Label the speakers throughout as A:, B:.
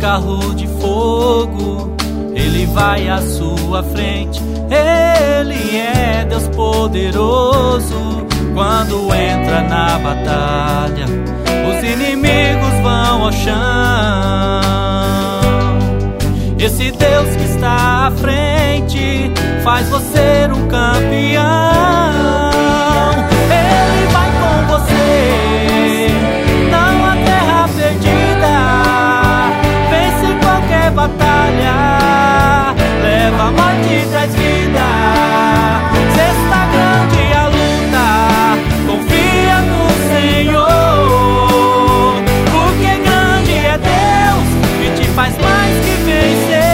A: carro de fogo, Ele vai à sua frente. Ele é Deus poderoso. Quando entra na batalha, os inimigos vão ao chão. Esse Deus que está à frente faz você um campeão. Ele vai com você, não há terra perdida. Vence qualquer batalha, leva a morte e traz vida. Se está grande a luta, confia no Senhor, porque grande é Deus que te faz mais que vencer.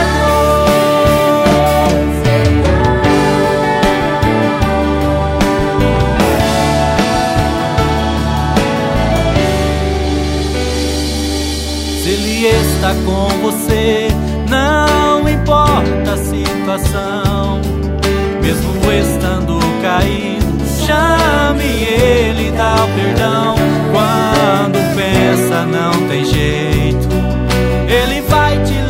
A: Se Ele está com você, não importa a situação. Mesmo estando caído, chame Ele, dá o perdão. Quando pensa não tem jeito, Ele vai te